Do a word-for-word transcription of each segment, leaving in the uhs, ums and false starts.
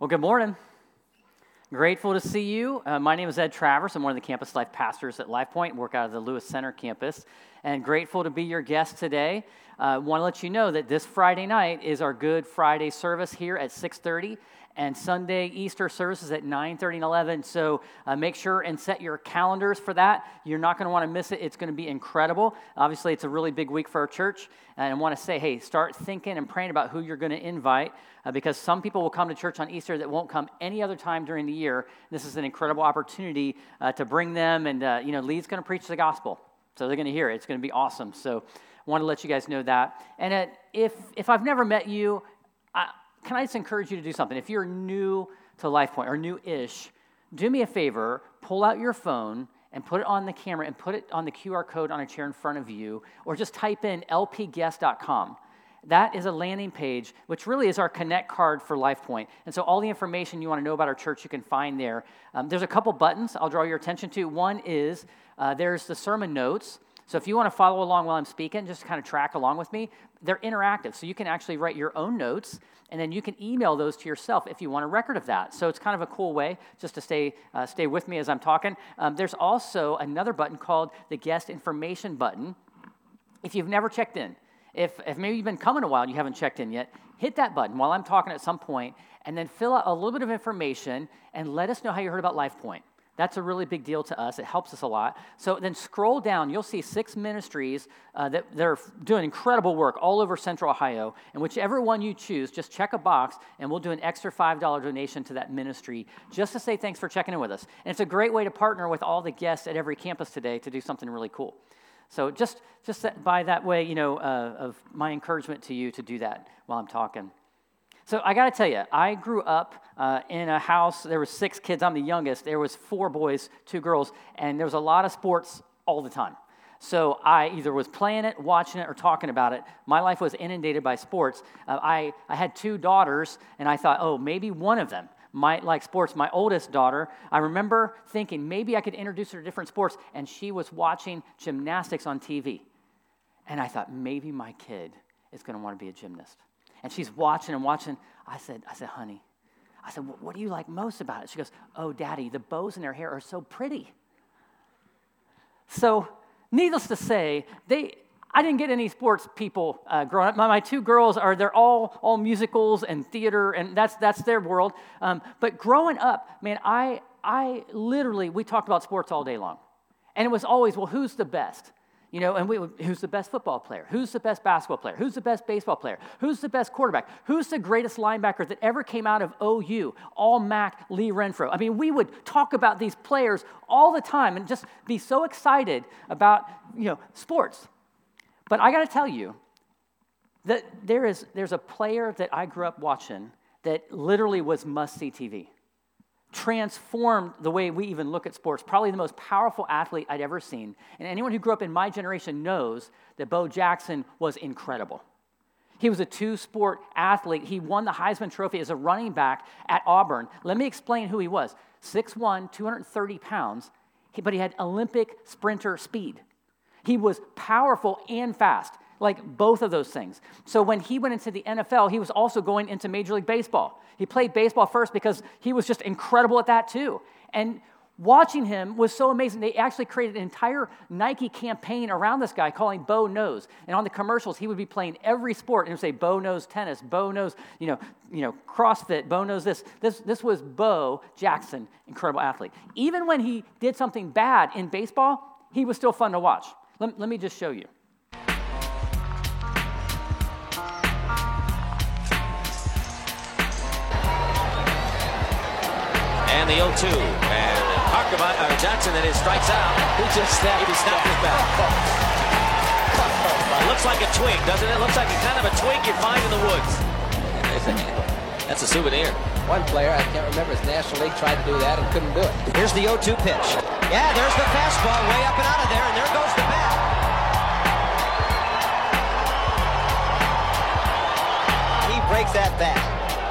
Well, good morning. Grateful to see you. Uh, my name is Ed Travers. I'm one of the campus life pastors at LifePoint, work out of the Lewis Center campus, and grateful to be your guest today. I uh, want to let you know that this Friday night is our Good Friday service here at six thirty, and Sunday Easter services at nine thirty and eleven. So uh, make sure and set your calendars for that. You're not going to want to miss it. It's going to be incredible. Obviously, it's a really big week for our church, and I want to say, hey, start thinking and praying about who you're going to invite, uh, because some people will come to church on Easter that won't come any other time during the year. This is an incredible opportunity uh, to bring them, and uh, you know, Lee's going to preach the gospel, so they're going to hear it. It's going to be awesome. So I want to let you guys know that. And uh, if if I've never met you, I, can I just encourage you to do something? If you're new to LifePoint or new-ish, do me a favor, pull out your phone and put it on the camera and put it on the Q R code on a chair in front of you, or just type in L P guest dot com. That is a landing page, which really is our connect card for LifePoint. And so all the information you want to know about our church, you can find there. Um, there's a couple buttons I'll draw your attention to. One is uh, there's the sermon notes. So if you want to follow along while I'm speaking, just kind of track along with me, they're interactive. So you can actually write your own notes, and then you can email those to yourself if you want a record of that. So it's kind of a cool way just to stay uh, stay with me as I'm talking. Um, there's also another button called the guest information button. If you've never checked in, if, if maybe you've been coming a while and you haven't checked in yet, hit that button while I'm talking at some point, and then fill out a little bit of information and let us know how you heard about LifePoint. That's a really big deal to us. It helps us a lot. So then scroll down. You'll see six ministries uh, that they're doing incredible work all over Central Ohio. And whichever one you choose, just check a box, and we'll do an extra five dollars donation to that ministry just to say thanks for checking in with us. And it's a great way to partner with all the guests at every campus today to do something really cool. So just, just that, by that way, you know, uh, of my encouragement to you to do that while I'm talking. So I got to tell you, I grew up uh, in a house. There were six kids. I'm the youngest. There was four boys, two girls, and there was a lot of sports all the time. So I either was playing it, watching it, or talking about it. My life was inundated by sports. Uh, I, I had two daughters, and I thought, oh, maybe one of them might like sports. My oldest daughter, I remember thinking maybe I could introduce her to different sports, and she was watching gymnastics on T V. And I thought, maybe my kid is going to want to be a gymnast. And she's watching and watching. I said, I said, honey, I said, what do you like most about it? She goes, oh, Daddy, the bows in their hair are so pretty. So, needless to say, they, I didn't get any sports people uh, growing up. My, my two girls are, they're all all musicals and theater, and that's that's their world. Um, but growing up, man, I I literally, we talked about sports all day long. And it was always, well, who's the best? You know, and we, who's the best football player? Who's the best basketball player? Who's the best baseball player? Who's the best quarterback? Who's the greatest linebacker that ever came out of O U? All Mac, Lee Renfro. I mean, we would talk about these players all the time and just be so excited about, you know, sports. But I got to tell you that there is there's a player that I grew up watching that literally was must-see T V. Transformed the way we even look at sports. Probably the most powerful athlete I'd ever seen. And anyone who grew up in my generation knows that Bo Jackson was incredible. He was a two-sport athlete. He won the Heisman Trophy as a running back at Auburn. Let me explain who he was. six one, two hundred thirty pounds, but he had Olympic sprinter speed. He was powerful and fast, like both of those things. So when he went into the N F L, he was also going into Major League Baseball. He played baseball first because he was just incredible at that too. And watching him was so amazing. They actually created an entire Nike campaign around this guy calling Bo Knows. And on the commercials, he would be playing every sport and would say, Bo knows tennis, Bo knows, you know, you know, CrossFit, Bo knows this. This, this was Bo Jackson, incredible athlete. Even when he did something bad in baseball, he was still fun to watch. Let, let me just show you. And the oh two, and Parker, or Johnson, that is, strikes out. He just snapped He snapped his back. It looks like a twig, doesn't it? It looks like a kind of a twig you find in the woods. That's a souvenir. One player, I can't remember, his National League tried to do that and couldn't do it. Here's the oh two pitch. Yeah, there's the fastball way up and out of there, and there goes the bat. He breaks that bat.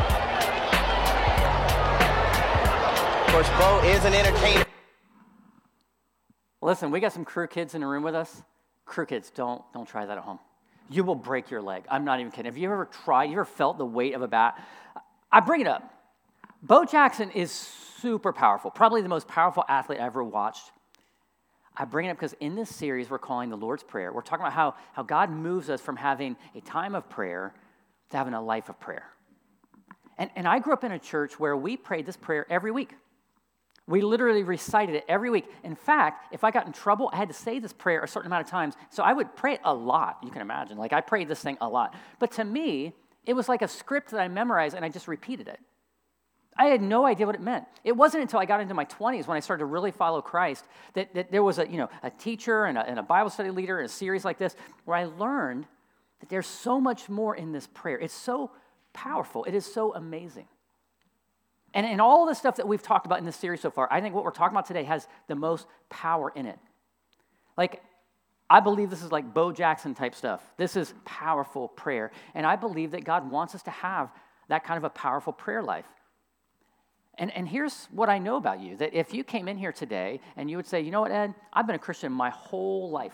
Of course, Bo is an entertainer. Listen, we got some crew kids in the room with us. Crew kids, don't don't try that at home. You will break your leg. I'm not even kidding. Have you ever tried, you ever felt the weight of a bat? I bring it up Bo Jackson is super powerful, probably the most powerful athlete I ever watched. I bring it up because in this series we're calling the Lord's Prayer, we're talking about how, how God moves us from having a time of prayer to having a life of prayer. And, and I grew up in a church where we prayed this prayer every week. We literally recited it every week. In fact, if I got in trouble, I had to say this prayer a certain amount of times. So I would pray it a lot, you can imagine. Like I prayed this thing a lot. But to me, it was like a script that I memorized and I just repeated it. I had no idea what it meant. It wasn't until I got into my twenties when I started to really follow Christ that, that there was a, you know, a teacher and a, and a Bible study leader in a series like this where I learned that there's so much more in this prayer. It's so powerful. It is so amazing. And in all the stuff that we've talked about in this series so far, I think what we're talking about today has the most power in it. Like, I believe this is like Bo Jackson type stuff. This is powerful prayer. And I believe that God wants us to have that kind of a powerful prayer life. And, and here's what I know about you, that if you came in here today and you would say, you know what, Ed, I've been a Christian my whole life.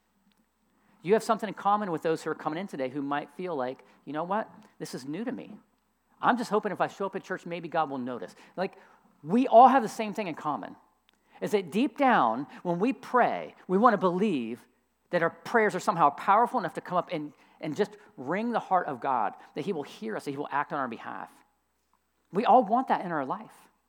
You have something in common with those who are coming in today who might feel like, you know what, this is new to me. I'm just hoping if I show up at church, maybe God will notice. Like, we all have the same thing in common, is that deep down, when we pray, we want to believe that our prayers are somehow powerful enough to come up and, and just ring the heart of God, that he will hear us, that he will act on our behalf. We all want that in our life.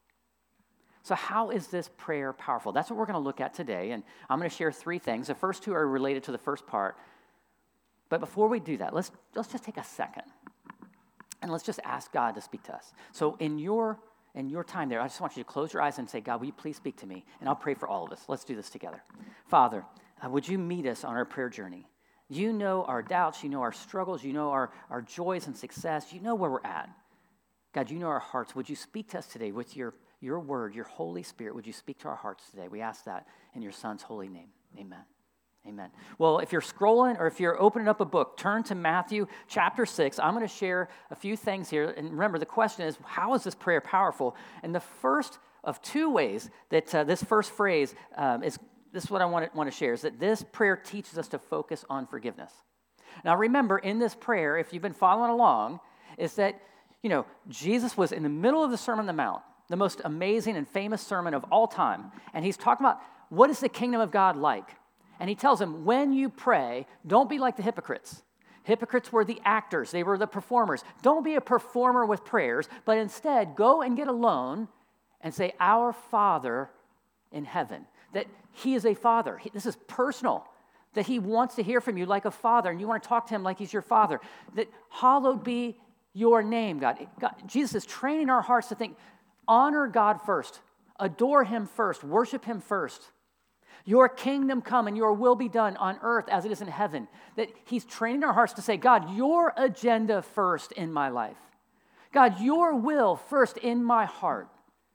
So how is this prayer powerful? That's what we're going to look at today, and I'm going to share three things. The first two are related to the first part. But before we do that, let's let's just take a second, and let's just ask God to speak to us. So in your in your time there, I just want you to close your eyes and say, God, will you please speak to me? And I'll pray for all of us. Let's do this together. Father, uh, would you meet us on our prayer journey? You know our doubts. You know our struggles. You know our, our joys and success. You know where we're at. God, you know our hearts. Would you speak to us today with your, your word, your Holy Spirit? Would you speak to our hearts today? We ask that in your Son's holy name. Amen. Amen. Well, if you're scrolling or if you're opening up a book, turn to Matthew chapter six. I'm going to share a few things here. And remember, the question is, how is this prayer powerful? And the first of two ways that uh, this first phrase um, is, this is what I want to, want to share, is that this prayer teaches us to focus on forgiveness. Now, remember, in this prayer, if you've been following along, is that You know, Jesus was in the middle of the Sermon on the Mount, the most amazing and famous sermon of all time. And he's talking about what is the kingdom of God like? And he tells them, when you pray, don't be like the hypocrites. Hypocrites were the actors. They were the performers. Don't be a performer with prayers, but instead go and get alone and say, Our Father in heaven. That he is a father. He, this is personal. That he wants to hear from you like a father, and you want to talk to him like he's your father. That hallowed be your name, God. God. Jesus is training our hearts to think, honor God first, adore him first, worship him first. Your kingdom come and your will be done on earth as it is in heaven. That he's training our hearts to say, God, your agenda first in my life. God, your will first in my heart.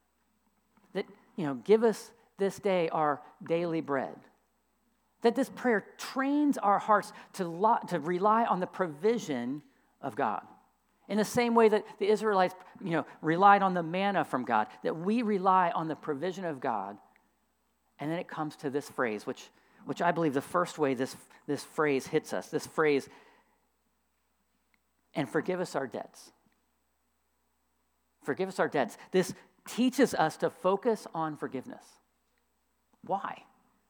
That, you know, give us this day our daily bread. That this prayer trains our hearts to, lo- to rely on the provision of God. In the same way that the Israelites, you know, relied on the manna from God, that we rely on the provision of God. And then it comes to this phrase, which, which I believe the first way this, this phrase hits us, this phrase, and forgive us our debts. Forgive us our debts. This teaches us to focus on forgiveness. Why?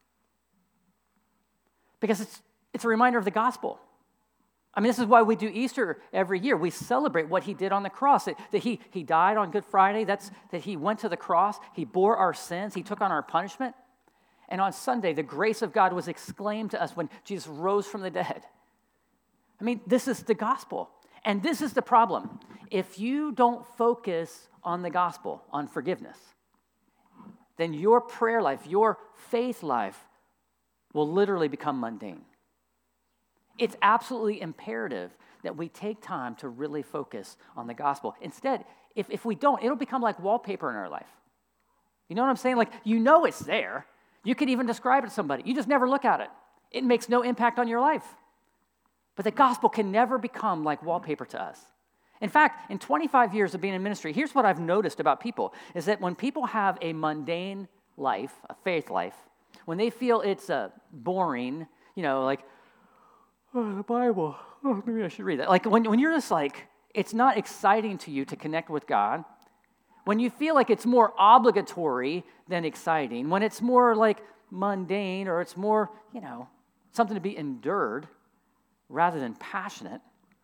Because it's, it's a reminder of the gospel. I mean, this is why we do Easter every year. We celebrate what he did on the cross, that, that he, he died on Good Friday, that's that he went to the cross, he bore our sins, he took on our punishment. And on Sunday, the grace of God was exclaimed to us when Jesus rose from the dead. I mean, this is the gospel. And this is the problem. If you don't focus on the gospel, on forgiveness, then your prayer life, your faith life will literally become mundane. It's absolutely imperative that we take time to really focus on the gospel. Instead, if, if we don't, it'll become like wallpaper in our life. You know what I'm saying? Like, you know it's there. You could even describe it to somebody. You just never look at it. It makes no impact on your life. But the gospel can never become like wallpaper to us. In fact, in twenty-five years of being in ministry, here's what I've noticed about people, is that when people have a mundane life, a faith life, when they feel it's uh, boring, you know, like, oh, the Bible, oh, maybe I should read that. Like when, when you're just like, it's not exciting to you to connect with God, when you feel like it's more obligatory than exciting, when it's more like mundane or it's more, you know, something to be endured rather than passionate,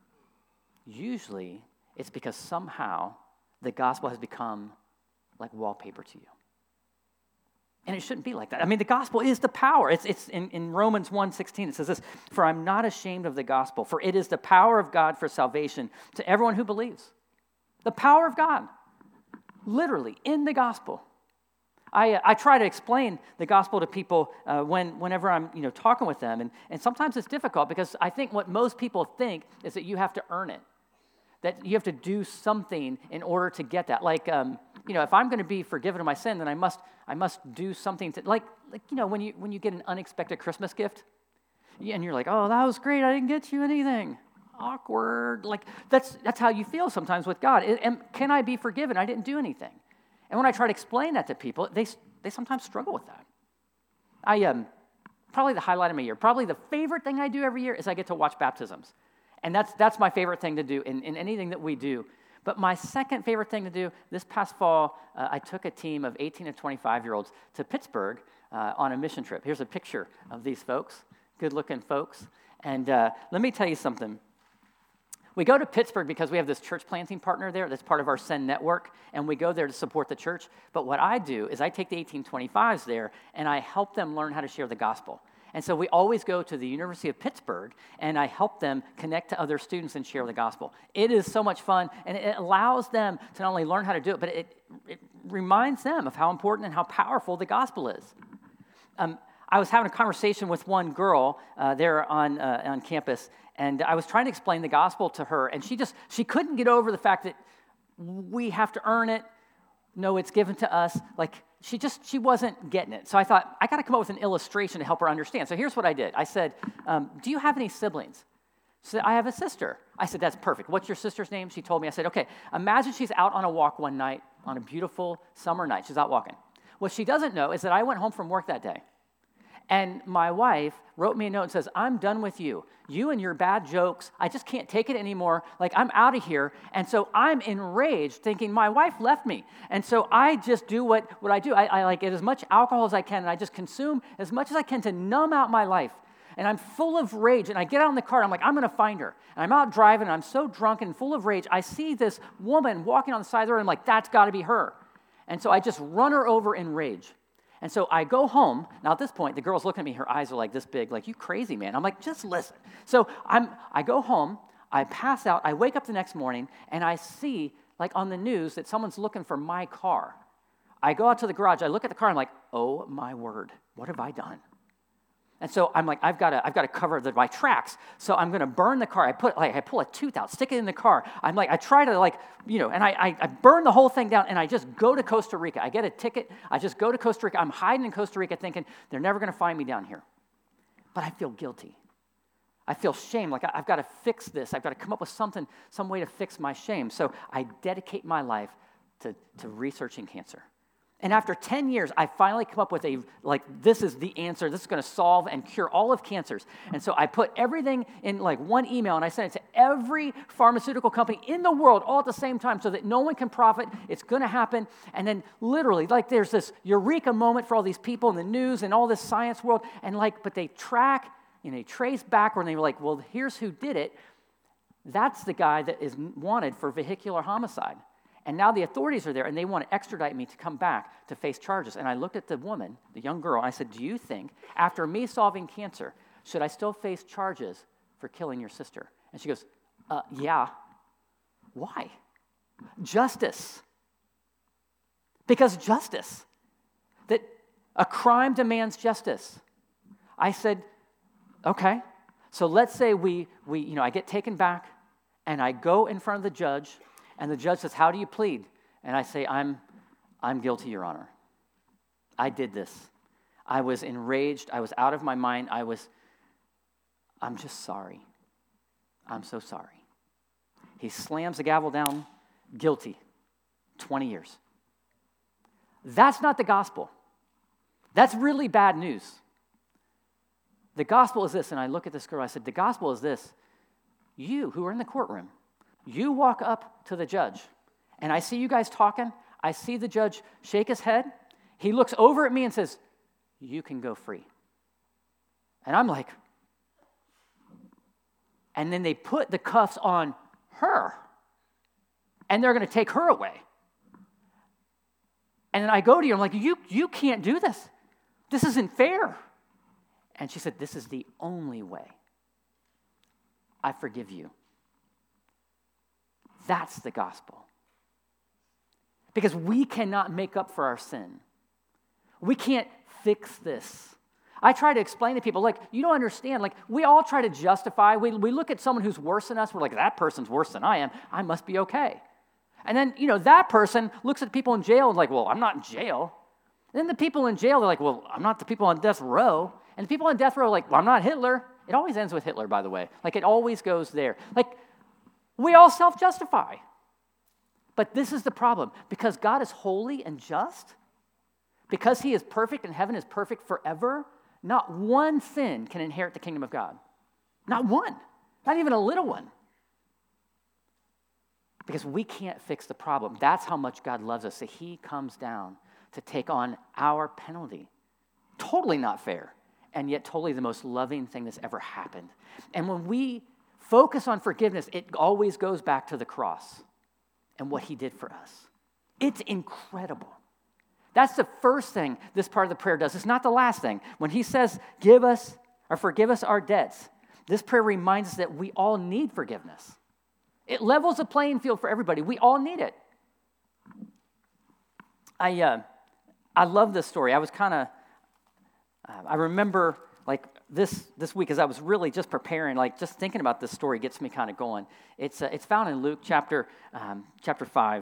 usually it's because somehow the gospel has become like wallpaper to you. And it shouldn't be like that. I mean, the gospel is the power. It's, it's in, in Romans one sixteen, it says this, "For I'm not ashamed of the gospel, for it is the power of God for salvation to everyone who believes." The power of God, literally, in the gospel. I, uh, I try to explain the gospel to people uh, when, whenever I'm you know, talking with them, and, and sometimes it's difficult because I think what most people think is that you have to earn it, that you have to do something in order to get that. Like, um, you know, if I'm going to be forgiven of my sin, then I must I must do something to, like, like you know, when you when you get an unexpected Christmas gift, and you're like, oh, that was great, I didn't get you anything. Awkward. Like, that's that's how you feel sometimes with God. And can I be forgiven? I didn't do anything. And when I try to explain that to people, they they sometimes struggle with that. I um probably the highlight of my year, probably the favorite thing I do every year is I get to watch baptisms. And that's that's my favorite thing to do in, in anything that we do. But my second favorite thing to do, this past fall, uh, I took a team of eighteen to twenty-five-year-olds to Pittsburgh uh, on a mission trip. Here's a picture of these folks, good-looking folks. And uh, let me tell you something. We go to Pittsburgh because we have this church planting partner there that's part of our Send network, and we go there to support the church. But what I do is I take the eighteen twenty-fives there, and I help them learn how to share the gospel. And so we always go to the University of Pittsburgh, and I help them connect to other students and share the gospel. It is so much fun, and it allows them to not only learn how to do it, but it, it reminds them of how important and how powerful the gospel is. Um, I was having a conversation with one girl uh, there on uh, on campus, and I was trying to explain the gospel to her, and she just, she couldn't get over the fact that we have to earn it. No, it's given to us. Like, she just, she wasn't getting it. So I thought, I got to come up with an illustration to help her understand. So here's what I did. I said, um, do you have any siblings? She said, I have a sister. I said, that's perfect. What's your sister's name? She told me. I said, okay, imagine she's out on a walk one night, on a beautiful summer night. She's out walking. What she doesn't know is that I went home from work that day. And my wife wrote me a note and says, I'm done with you. You and your bad jokes. I just can't take it anymore. Like, I'm out of here. And so I'm enraged thinking my wife left me. And so I just do what, what I do. I, I like get as much alcohol as I can, and I just consume as much as I can to numb out my life. And I'm full of rage. And I get out in the car, and I'm like, I'm going to find her. And I'm out driving, and I'm so drunk and full of rage. I see this woman walking on the side of the road, and I'm like, that's got to be her. And so I just run her over in rage. And so I go home. Now, at this point, the girl's looking at me. Her eyes are like this big, like, you crazy, man. I'm like, just listen. So I'm, I go home. I pass out. I wake up the next morning, and I see, like, on the news that someone's looking for my car. I go out to the garage. I look at the car. I'm like, oh, my word. What have I done? And so I'm like, I've got to, I've got to cover the, my tracks. So I'm going to burn the car. I put, like, I pull a tooth out, stick it in the car. I'm like, I try to, like, you know, and I, I, I burn the whole thing down, and I just go to Costa Rica. I get a ticket. I just go to Costa Rica. I'm hiding in Costa Rica, thinking they're never going to find me down here. But I feel guilty. I feel shame. Like, I, I've got to fix this. I've got to come up with something, some way to fix my shame. So I dedicate my life to, to researching cancer. And after ten years, I finally come up with a, like, this is the answer. This is going to solve and cure all of cancers. And so I put everything in, like, one email, and I sent it to every pharmaceutical company in the world all at the same time so that no one can profit. It's going to happen. And then literally, like, there's this eureka moment for all these people in the news and all this science world. And, like, but they track and they trace backward, and they were like, well, here's who did it. That's the guy that is wanted for vehicular homicide. And now the authorities are there, and they want to extradite me to come back to face charges. And I looked at the woman, the young girl, and I said, do you think, after me solving cancer, should I still face charges for killing your sister? And she goes, uh, yeah. Why? Justice. Because justice. That a crime demands justice. I said, okay. So let's say we, we, you know, I get taken back, and I go in front of the judge, and the judge says, how do you plead? And I say, I'm, I'm guilty, Your Honor. I did this. I was enraged. I was out of my mind. I was, I'm just sorry. I'm so sorry. He slams the gavel down, guilty, twenty years. That's not the gospel. That's really bad news. The gospel is this, and I look at this girl, I said, the gospel is this. You who are in the courtroom, you walk up to the judge, and I see you guys talking. I see the judge shake his head. He looks over at me and says, you can go free. And I'm like, and then they put the cuffs on her, and they're going to take her away. And then I go to you, I'm like, you, you can't do this. This isn't fair. And she said, this is the only way. I forgive you. That's the gospel. Because we cannot make up for our sin. We can't fix this. I try to explain to people, like, you don't understand. Like, we all try to justify. We, we look at someone who's worse than us. We're like, that person's worse than I am. I must be okay. And then, you know, that person looks at people in jail and like, well, I'm not in jail. And then the people in jail, they're like, well, I'm not the people on death row. And the people on death row are like, well, I'm not Hitler. It always ends with Hitler, by the way. Like, it always goes there. Like, we all self-justify. But this is the problem. Because God is holy and just, because he is perfect and heaven is perfect forever, not one sin can inherit the kingdom of God. Not one. Not even a little one. Because we can't fix the problem. That's how much God loves us. So he comes down to take on our penalty. Totally not fair. And yet totally the most loving thing that's ever happened. And when we focus on forgiveness, it always goes back to the cross and what he did for us. It's incredible. That's the first thing this part of the prayer does. It's not the last thing. When he says, give us or forgive us our debts, this prayer reminds us that we all need forgiveness. It levels the playing field for everybody. We all need it. I uh, I love this story. I was kind of, uh, I remember like this this week as I was really just preparing, like just thinking about this story gets me kind of going. It's uh, it's found in Luke chapter um, chapter five.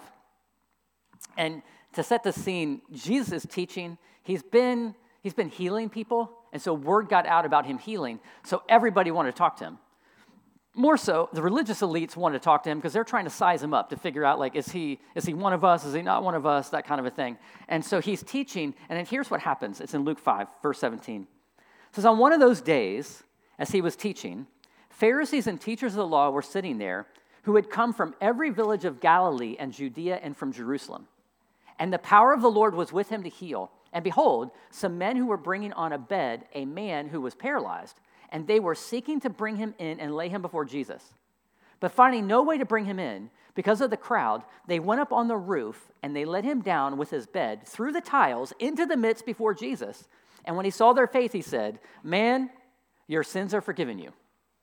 And to set the scene, Jesus is teaching. He's been he's been healing people, and so word got out about him healing. So everybody wanted to talk to him. More so, the religious elites wanted to talk to him because they're trying to size him up to figure out, like, is he is he one of us? Is he not one of us? That kind of a thing. And so he's teaching, and then here's what happens. It's in Luke five, verse seventeen. It says, on one of those days, as he was teaching, Pharisees and teachers of the law were sitting there who had come from every village of Galilee and Judea and from Jerusalem. And the power of the Lord was with him to heal. And behold, some men who were bringing on a bed a man who was paralyzed, and they were seeking to bring him in and lay him before Jesus. But finding no way to bring him in, because of the crowd, they went up on the roof, and they let him down with his bed through the tiles into the midst before Jesus. And when he saw their faith, he said, man, your sins are forgiven you.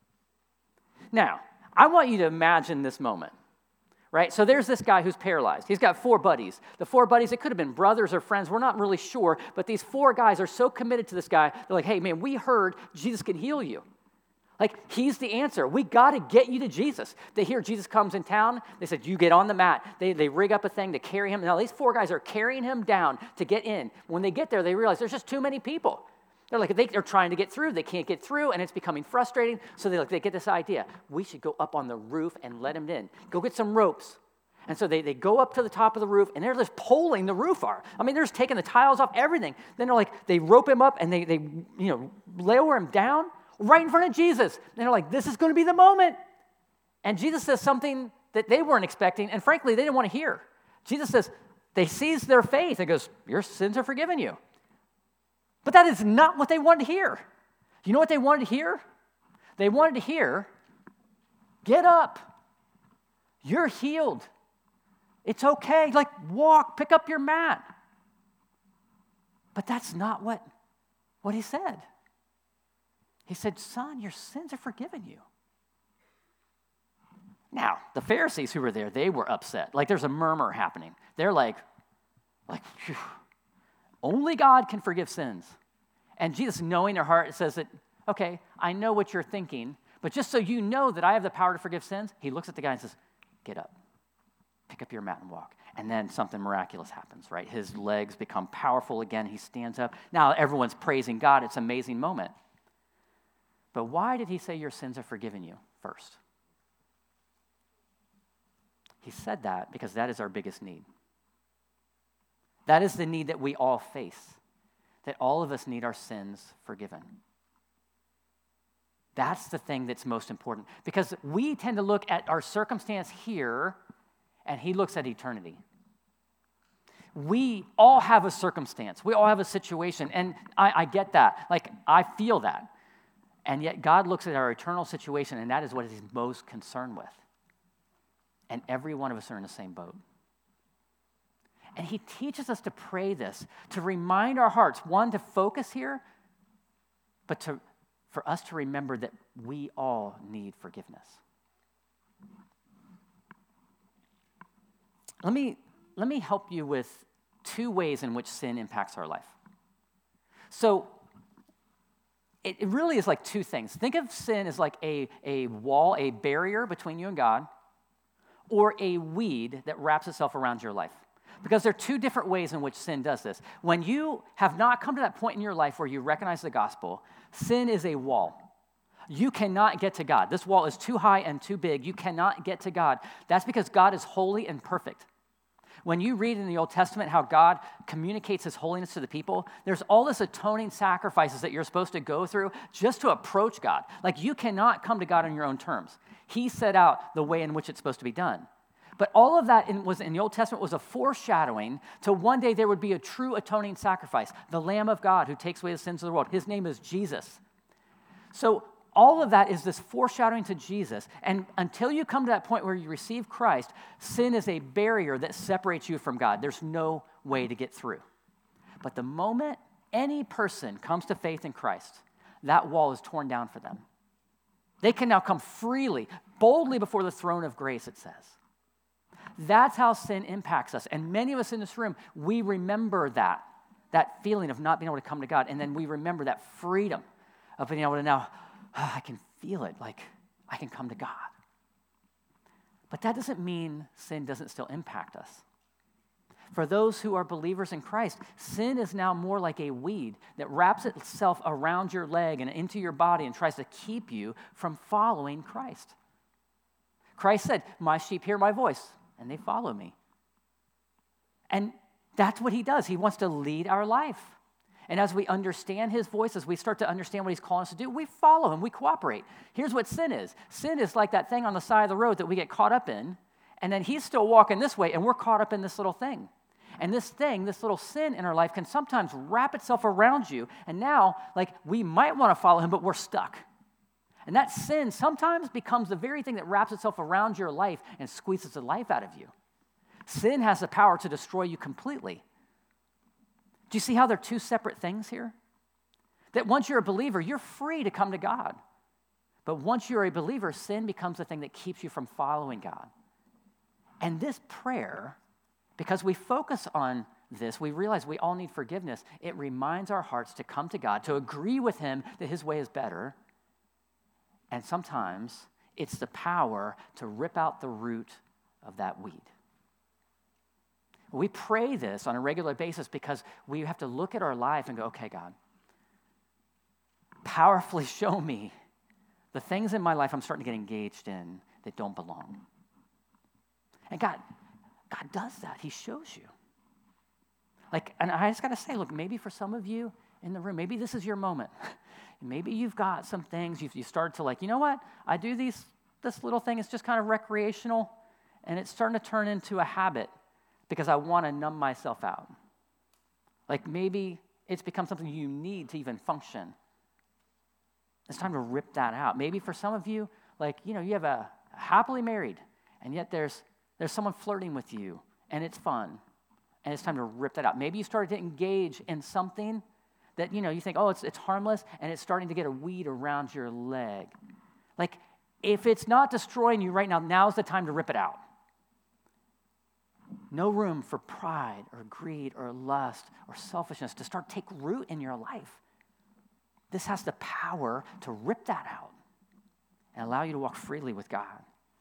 Now, I want you to imagine this moment. Right? So there's this guy who's paralyzed. He's got four buddies. The four buddies, it could have been brothers or friends. We're not really sure. But these four guys are so committed to this guy. They're like, hey, man, we heard Jesus can heal you. Like, he's the answer. We got to get you to Jesus. They hear Jesus comes in town. They said, you get on the mat. They, they rig up a thing to carry him. Now, these four guys are carrying him down to get in. When they get there, they realize there's just too many people. They're like, they, they're trying to get through. They can't get through, and it's becoming frustrating. So they like, they get this idea. We should go up on the roof and let him in. Go get some ropes. And so they, they go up to the top of the roof, and they're just pulling the roof off. I mean, they're just taking the tiles off, everything. Then they're like, they rope him up, and they, they you know, lower him down right in front of Jesus. And they're like, this is going to be the moment. And Jesus says something that they weren't expecting, and frankly, they didn't want to hear. Jesus says, they seized their faith and goes, your sins are forgiven you. But that is not what they wanted to hear. You know what they wanted to hear? They wanted to hear, get up. You're healed. It's okay. Like, walk, pick up your mat. But that's not what, what he said. He said, son, your sins are forgiven you. Now, the Pharisees who were there, they were upset. Like, there's a murmur happening. They're like, like, phew, only God can forgive sins. And Jesus, knowing their heart, says that, okay, I know what you're thinking, but just so you know that I have the power to forgive sins, he looks at the guy and says, get up, pick up your mat and walk. And then something miraculous happens, right? His legs become powerful again. He stands up. Now everyone's praising God. It's an amazing moment. But why did he say your sins are forgiven you first? He said that because that is our biggest need. That is the need that we all face, that all of us need our sins forgiven. That's the thing that's most important, because we tend to look at our circumstance here, and he looks at eternity. we all have a circumstance. We all have a situation, and I, I get that. Like, I feel that. And yet God looks at our eternal situation, and that is what he's most concerned with. And every one of us are in the same boat. And he teaches us to pray this, to remind our hearts, one, to focus here, but to for us to remember that we all need forgiveness. Let me, let me help you with two ways in which sin impacts our life. So it, it really is like two things. Think of sin as like a, a wall, a barrier between you and God, or a weed that wraps itself around your life. Because there are two different ways in which sin does this. When you have not come to that point in your life where you recognize the gospel, sin is a wall. You cannot get to God. This wall is too high and too big. You cannot get to God. That's because God is holy and perfect. When you read in the Old Testament how God communicates his holiness to the people, there's all this atoning sacrifices that you're supposed to go through just to approach God. Like, you cannot come to God on your own terms. He set out the way in which it's supposed to be done. But all of that in, was in the Old Testament was a foreshadowing to one day there would be a true atoning sacrifice, the Lamb of God who takes away the sins of the world. His name is Jesus. So all of that is this foreshadowing to Jesus. And until you come to that point where you receive Christ, sin is a barrier that separates you from God. There's no way to get through. But the moment any person comes to faith in Christ, that wall is torn down for them. They can now come freely, boldly before the throne of grace, it says. That's how sin impacts us. And many of us in this room, we remember that, that feeling of not being able to come to God. And then we remember that freedom of being able to now, oh, I can feel it, like I can come to God. But that doesn't mean sin doesn't still impact us. For those who are believers in Christ, sin is now more like a weed that wraps itself around your leg and into your body and tries to keep you from following Christ. Christ said, my sheep hear my voice, and they follow me. And that's what he does. He wants to lead our life. And as we understand his voice, as we start to understand what he's calling us to do, we follow him, we cooperate. Here's what sin is. Sin is like that thing on the side of the road that we get caught up in, and then he's still walking this way, and we're caught up in this little thing. And this thing, this little sin in our life can sometimes wrap itself around you, and now, like, we might want to follow him, but we're stuck. And that sin sometimes becomes the very thing that wraps itself around your life and squeezes the life out of you. Sin has the power to destroy you completely. Do you see how they're two separate things here? That once you're a believer, you're free to come to God. But once you're a believer, sin becomes the thing that keeps you from following God. And this prayer, because we focus on this, we realize we all need forgiveness. It reminds our hearts to come to God, to agree with him that his way is better. And sometimes it's the power to rip out the root of that weed. We pray this on a regular basis because we have to look at our life and go, okay, God, powerfully show me the things in my life I'm starting to get engaged in that don't belong. And God, God does that. He shows you. Like, and I just got to say, look, maybe for some of you in the room, maybe this is your moment. Maybe you've got some things, you've, you started to like, you know what? I do these, this little thing, it's just kind of recreational, and it's starting to turn into a habit because I want to numb myself out. Like maybe it's become something you need to even function. It's time to rip that out. Maybe for some of you, like, you know, you have a happily married, and yet there's there's someone flirting with you, and it's fun, and it's time to rip that out. Maybe you started to engage in something that, you know, you think, oh, it's it's harmless, and it's starting to get a weed around your leg. Like, if it's not destroying you right now, now's the time to rip it out. No room for pride or greed or lust or selfishness to start take root in your life. This has the power to rip that out and allow you to walk freely with God.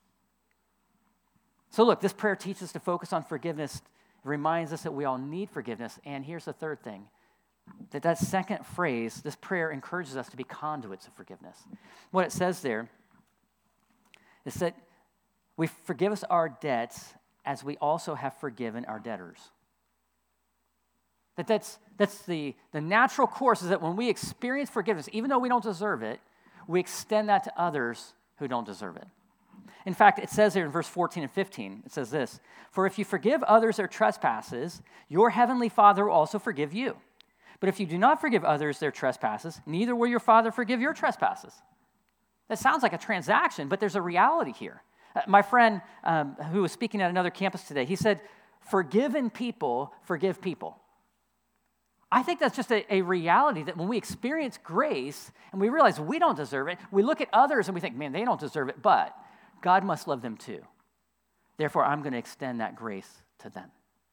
So look, this prayer teaches us to focus on forgiveness. It reminds us that we all need forgiveness. And here's the third thing, that that second phrase, this prayer encourages us to be conduits of forgiveness. What it says there is that we forgive us our debts as we also have forgiven our debtors. That that's, that's the, the natural course is that when we experience forgiveness, even though we don't deserve it, we extend that to others who don't deserve it. In fact, it says here in verse fourteen and fifteen, it says this, "For if you forgive others their trespasses, your heavenly Father will also forgive you. But if you do not forgive others their trespasses, neither will your Father forgive your trespasses." That sounds like a transaction, but there's a reality here. Uh, my friend um, who was speaking at another campus today, he said, "Forgiven people forgive people." I think that's just a, a reality that when we experience grace and we realize we don't deserve it, we look at others and we think, man, they don't deserve it, but God must love them too. Therefore, I'm going to extend that grace to them.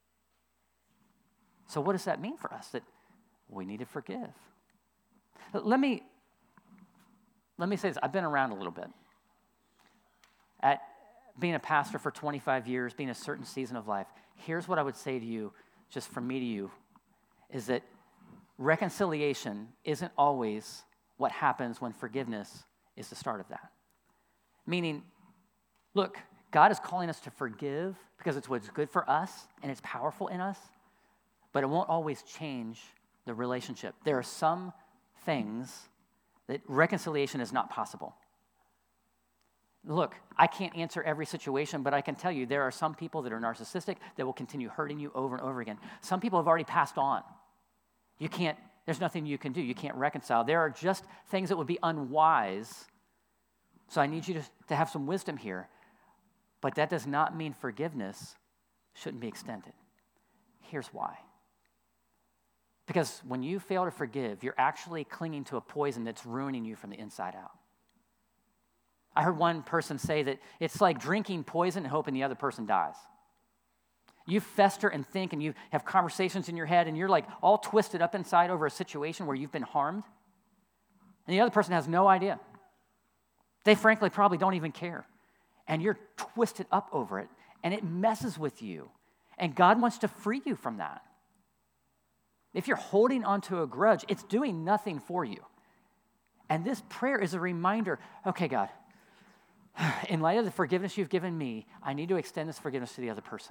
So what does that mean for us? That we need to forgive. Let me, let me say this. I've been around a little bit. At being a pastor for twenty-five years, being a certain season of life, here's what I would say to you, just from me to you, is that reconciliation isn't always what happens when forgiveness is the start of that. Meaning, look, God is calling us to forgive because it's what's good for us and it's powerful in us, but it won't always change the relationship. There are some things that reconciliation is not possible. Look, I can't answer every situation, but I can tell you there are some people that are narcissistic that will continue hurting you over and over again. Some people have already passed on. You can't, there's nothing you can do. You can't reconcile. There are just things that would be unwise. So I need you to, to have some wisdom here. But that does not mean forgiveness shouldn't be extended. Here's why. Because when you fail to forgive, you're actually clinging to a poison that's ruining you from the inside out. I heard one person say that it's like drinking poison and hoping the other person dies. You fester and think and you have conversations in your head and you're like all twisted up inside over a situation where you've been harmed. And the other person has no idea. They frankly probably don't even care. And you're twisted up over it and it messes with you. And God wants to free you from that. If you're holding onto a grudge, it's doing nothing for you. And this prayer is a reminder, okay, God, in light of the forgiveness you've given me, I need to extend this forgiveness to the other person.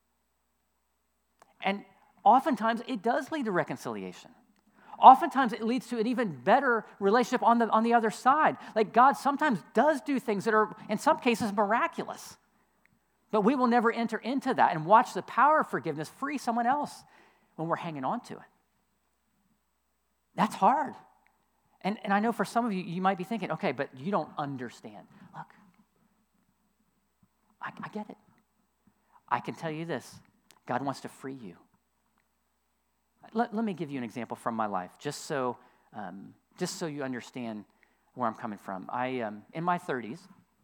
And oftentimes, it does lead to reconciliation. Oftentimes, it leads to an even better relationship on the, on the other side. Like God sometimes does do things that are, in some cases, miraculous. But we will never enter into that and watch the power of forgiveness free someone else when we're hanging on to it. That's hard. And, and I know for some of you, you might be thinking, okay, but you don't understand. Look, I, I get it. I can tell you this. God wants to free you. Let, let me give you an example from my life, just so, um, just so you understand where I'm coming from. I, um, in my thirties,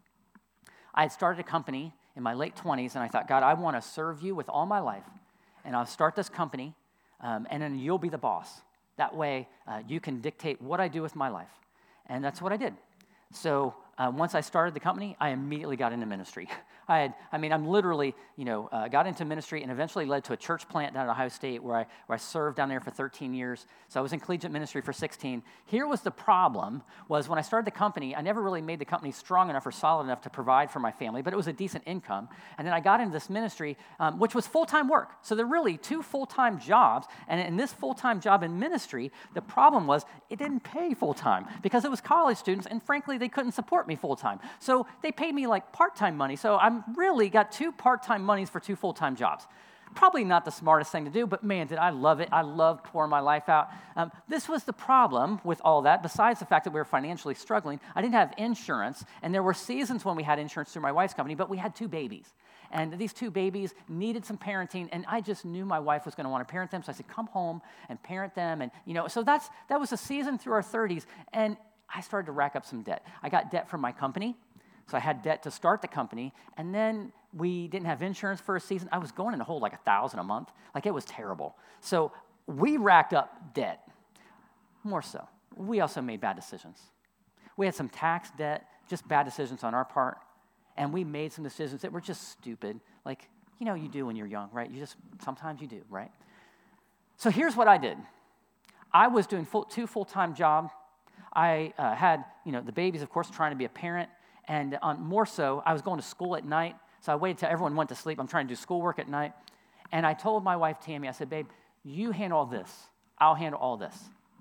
I had started a company in my late twenties, and I thought, God, I want to serve you with all my life, and I'll start this company, um, and then you'll be the boss. That way, uh, you can dictate what I do with my life. And that's what I did. So uh, once I started the company, I immediately got into ministry. I had, I mean, I'm literally, you know, uh, got into ministry and eventually led to a church plant down at Ohio State where I where I served down there for thirteen years. So I was in collegiate ministry for sixteen. Here was the problem, was when I started the company, I never really made the company strong enough or solid enough to provide for my family, but it was a decent income. And then I got into this ministry, um, which was full-time work. So they're really two full-time jobs. And in this full-time job in ministry, the problem was it didn't pay full-time because it was college students, and frankly, they couldn't support me full-time. So they paid me like part-time money. So I'm really got two part-time monies for two full-time jobs. Probably not the smartest thing to do, but man, did I love it. I loved pouring my life out. Um, this was the problem with all that, besides the fact that we were financially struggling. I didn't have insurance, and there were seasons when we had insurance through my wife's company, but we had two babies. And these two babies needed some parenting, and I just knew my wife was going to want to parent them, so I said, come home and parent them. And, you know, so that's that was a season through our thirties, and I started to rack up some debt. I got debt from my company. So I had debt to start the company, and then we didn't have insurance for a season. I was going in the hole like a thousand a month. Like it was terrible. So we racked up debt. More so, we also made bad decisions. We had some tax debt, just bad decisions on our part, and we made some decisions that were just stupid. Like, you know, you do when you're young, right? You just, sometimes you do, right? So here's what I did. I was doing full, two full-time jobs. I uh, had, you know, the babies, of course, trying to be a parent. And um, more so, I was going to school at night, so I waited till everyone went to sleep. I'm trying to do schoolwork at night. And I told my wife, Tammy, I said, babe, you handle all this. I'll handle all this.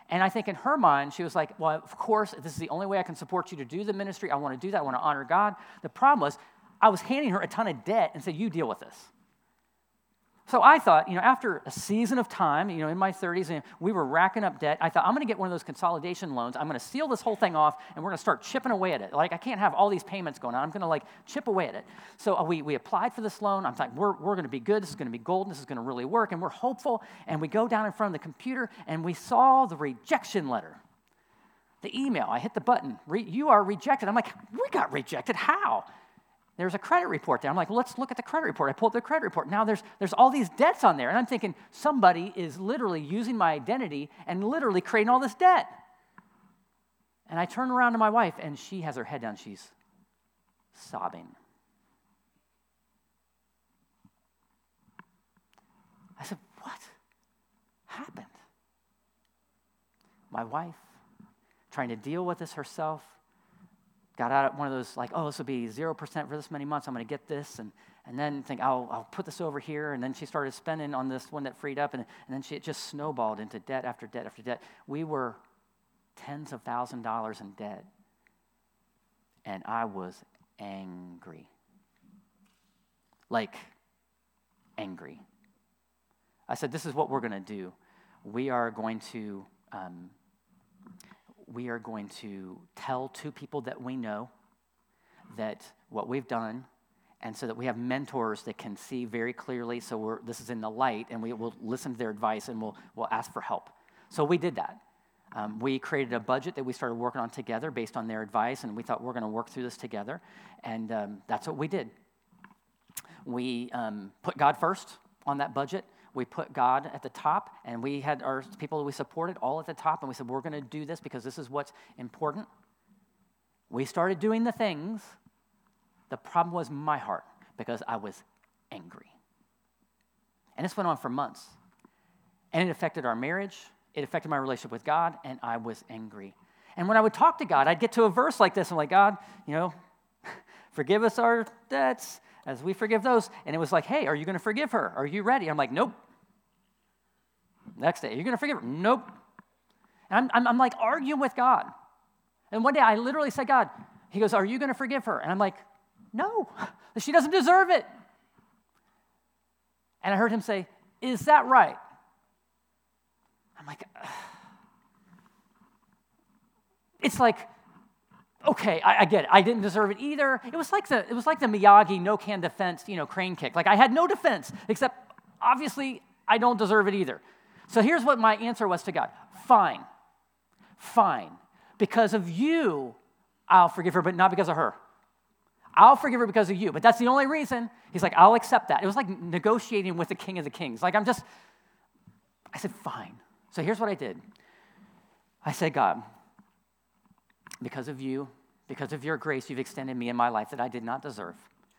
And I think in her mind, she was like, well, of course, this is the only way I can support you to do the ministry. I want to do that. I want to honor God. The problem was I was handing her a ton of debt and said, you deal with this. So I thought, you know, after a season of time, you know, in my thirties, and we were racking up debt, I thought, I'm going to get one of those consolidation loans. I'm going to seal this whole thing off, and we're going to start chipping away at it. Like, I can't have all these payments going on. I'm going to, like, chip away at it. So we, we applied for this loan. I'm like, we're, we're going to be good. This is going to be golden. This is going to really work. And we're hopeful. And we go down in front of the computer, and we saw the rejection letter, the email. I hit the button. Re- you are rejected. I'm like, we got rejected. How? There's a credit report there. I'm like, well, let's look at the credit report. I pulled up the credit report. Now there's there's all these debts on there. And I'm thinking, somebody is literally using my identity and literally creating all this debt. And I turn around to my wife, and she has her head down. She's sobbing. I said, what happened? My wife, trying to deal with this herself, got out of one of those, like, oh, this will be zero percent for this many months. I'm going to get this. And, and then think, I'll, I'll put this over here. And then she started spending on this one that freed up. And, and then she, it just snowballed into debt after debt after debt. We were tens of thousands of dollars in debt. And I was angry. Like, angry. I said, this is what we're going to do. We are going to... Um, We are going to tell two people that we know that what we've done, and so that we have mentors that can see very clearly, so we're, this is in the light, and we will listen to their advice, and we'll, we'll ask for help. So we did that. Um, we created a budget that we started working on together based on their advice, and we thought we're going to work through this together, and um, that's what we did. We um, put God first on that budget. We put God at the top, and we had our people we supported all at the top, and we said, we're going to do this because this is what's important. We started doing the things. The problem was my heart, because I was angry. And this went on for months. And it affected our marriage. It affected my relationship with God, and I was angry. And when I would talk to God, I'd get to a verse like this. I'm like, God, you know, forgive us our debts as we forgive those. And it was like, hey, are you going to forgive her? Are you ready? I'm like, nope. Next day, you're going to forgive her? Nope. And I'm, I'm, I'm like arguing with God. And one day I literally said, God, he goes, are you going to forgive her? And I'm like, no, she doesn't deserve it. And I heard him say, is that right? I'm like, ugh. It's like, okay, I, I get it. I didn't deserve it either. It was like the it was like the Miyagi no can defense, you know, crane kick. Like I had no defense, except obviously I don't deserve it either. So here's what my answer was to God. Fine. Fine. Because of you, I'll forgive her, but not because of her. I'll forgive her because of you, but that's the only reason. He's like, I'll accept that. It was like negotiating with the king of the kings. Like I'm just, I said, fine. So here's what I did. I said, God, because of you, because of your grace, you've extended me in my life that I did not deserve.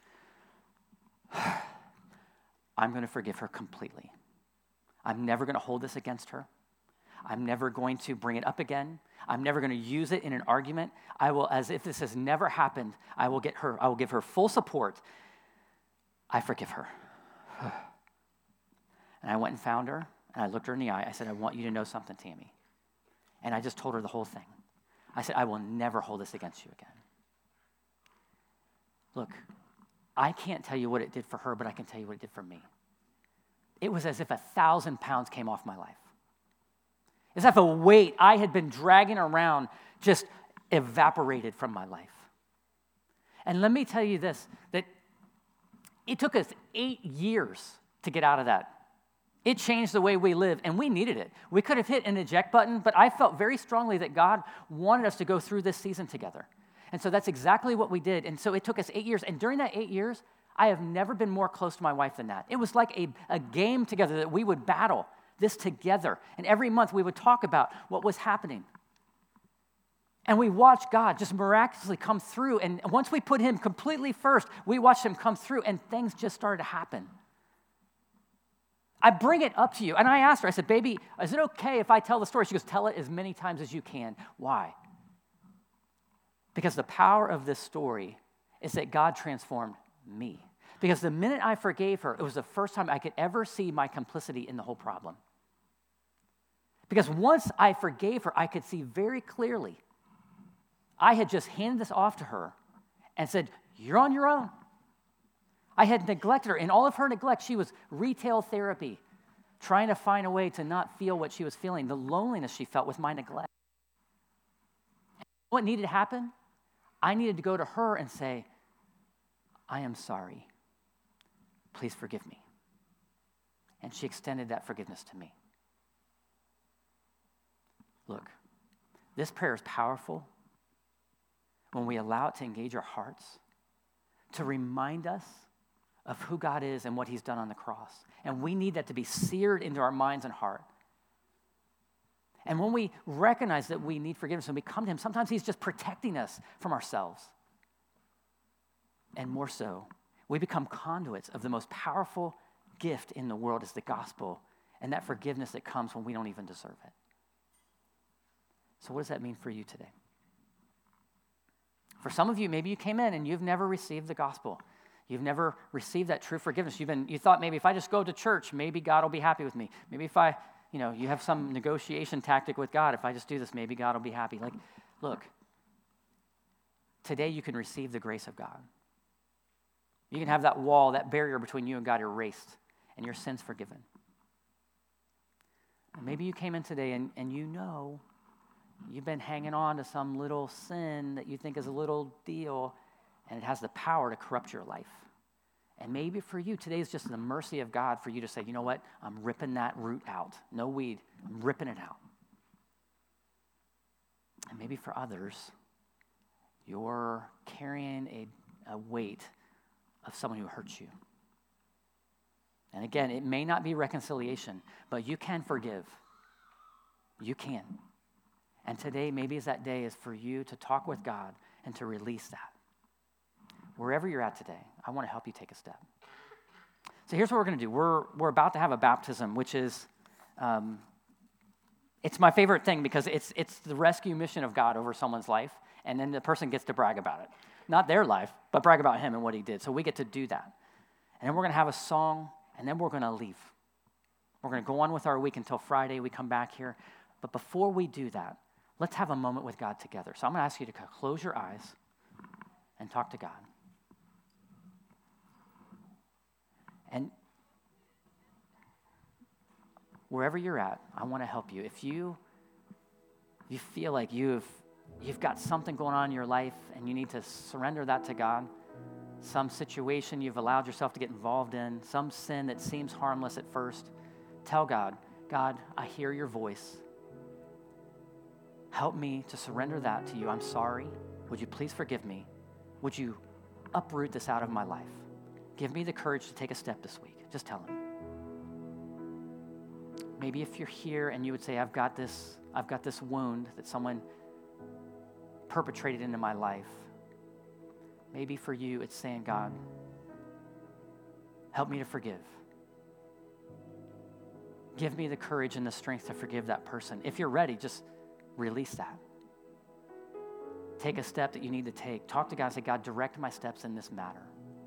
I'm going to forgive her completely. I'm never going to hold this against her. I'm never going to bring it up again. I'm never going to use it in an argument. I will, as if this has never happened, I will get her, I will give her full support. I forgive her. And I went and found her, and I looked her in the eye. I said, I want you to know something, Tammy. And I just told her the whole thing. I said, I will never hold this against you again. Look, I can't tell you what it did for her, but I can tell you what it did for me. It was as if a thousand pounds came off my life. As if a weight I had been dragging around just evaporated from my life. And let me tell you this, that it took us eight years to get out of that. It changed the way we live, and we needed it. We could have hit an eject button, but I felt very strongly that God wanted us to go through this season together. And so that's exactly what we did. And so it took us eight years. And during that eight years, I have never been more close to my wife than that. It was like a, a game together that we would battle this together. And every month we would talk about what was happening. And we watched God just miraculously come through. And once we put him completely first, we watched him come through, and things just started to happen. I bring it up to you. And I asked her, I said, baby, is it okay if I tell the story? She goes, tell it as many times as you can. Why? Because the power of this story is that God transformed me. Because the minute I forgave her, it was the first time I could ever see my complicity in the whole problem. Because once I forgave her, I could see very clearly I had just handed this off to her and said, you're on your own. I had neglected her. In all of her neglect, she was retail therapy, trying to find a way to not feel what she was feeling, the loneliness she felt with my neglect. What needed to happen? I needed to go to her and say, I am sorry. Please forgive me. And she extended that forgiveness to me. Look, this prayer is powerful when we allow it to engage our hearts, to remind us of who God is and what he's done on the cross. And we need that to be seared into our minds and heart. And when we recognize that we need forgiveness and we come to him, sometimes he's just protecting us from ourselves. And more so, we become conduits of the most powerful gift in the world is the gospel and that forgiveness that comes when we don't even deserve it. So what does that mean for you today? For some of you, maybe you came in and you've never received the gospel. You've never received that true forgiveness. You've been, you thought maybe if I just go to church, maybe God will be happy with me. Maybe if I, you know, you have some negotiation tactic with God. If I just do this, maybe God will be happy. Like, look, today you can receive the grace of God. You can have that wall, that barrier between you and God erased and your sins forgiven. And maybe you came in today and, and you know you've been hanging on to some little sin that you think is a little deal, and it has the power to corrupt your life. And maybe for you, today is just the mercy of God for you to say, you know what? I'm ripping that root out. No weed. I'm ripping it out. And maybe for others, you're carrying a, a weight of someone who hurts you. And again, it may not be reconciliation, but you can forgive. You can. And today, maybe is that day is for you to talk with God and to release that. Wherever you're at today, I want to help you take a step. So here's what we're going to do. We're, we're about to have a baptism, which is, um, it's my favorite thing because it's, it's the rescue mission of God over someone's life, and then the person gets to brag about it. Not their life, but brag about him and what he did. So we get to do that. And then we're going to have a song, and then we're going to leave. We're going to go on with our week until Friday. We come back here. But before we do that, let's have a moment with God together. So I'm going to ask you to close your eyes and talk to God. And wherever you're at, I want to help you. If you you feel like you've you've got something going on in your life and you need to surrender that to God, some situation you've allowed yourself to get involved in, some sin that seems harmless at first, tell God, God, I hear your voice. Help me to surrender that to you. I'm sorry. Would you please forgive me? Would you uproot this out of my life? Give me the courage to take a step this week. Just tell him. Maybe if you're here and you would say, I've got this, I've got this wound that someone perpetrated into my life. Maybe for you, it's saying, God, help me to forgive. Give me the courage and the strength to forgive that person. If you're ready, just release that. Take a step that you need to take. Talk to God and say, God, direct my steps in this matter.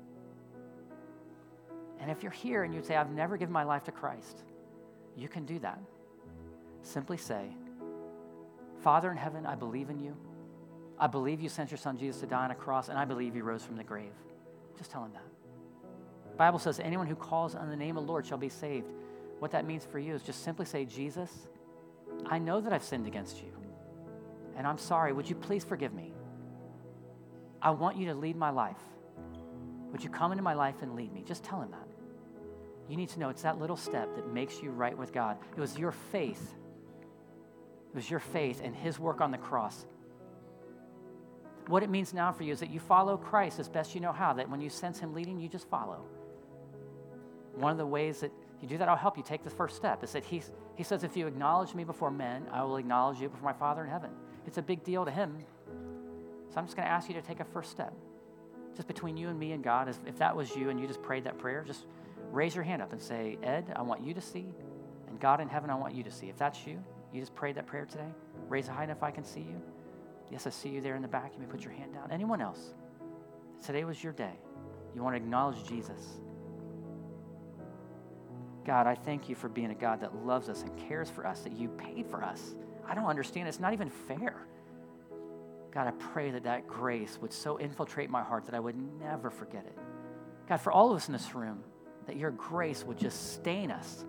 And if you're here and you say, I've never given my life to Christ, you can do that. Simply say, Father in heaven, I believe in you. I believe you sent your son Jesus to die on a cross, and I believe he rose from the grave. Just tell him that. The Bible says anyone who calls on the name of the Lord shall be saved. What that means for you is just simply say, Jesus, I know that I've sinned against you, and I'm sorry. Would you please forgive me? I want you to lead my life. Would you come into my life and lead me? Just tell him that. You need to know it's that little step that makes you right with God. It was your faith. It was your faith and his work on the cross. What it means now for you is that you follow Christ as best you know how, that when you sense him leading, you just follow. One of the ways that you do that, I'll help you take the first step, is that he, he says, if you acknowledge me before men, I will acknowledge you before my Father in heaven. It's a big deal to him. So I'm just going to ask you to take a first step. Just between you and me and God, if that was you and you just prayed that prayer, just raise your hand up and say, Ed, I want you to see, and God in heaven, I want you to see. If that's you, you just prayed that prayer today, raise it high enough I can see you. Yes, I see you there in the back. You may put your hand down. Anyone else? Today was your day. You want to acknowledge Jesus. God, I thank you for being a God that loves us and cares for us, that you paid for us. I don't understand. It's not even fair. God, I pray that that grace would so infiltrate my heart that I would never forget it. God, for all of us in this room, that your grace would just stain us.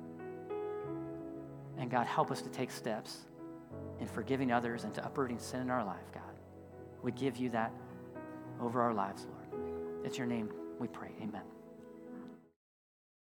And God, help us to take steps in forgiving others and to uprooting sin in our life, God. We give you that over our lives, Lord. It's your name we pray. Amen.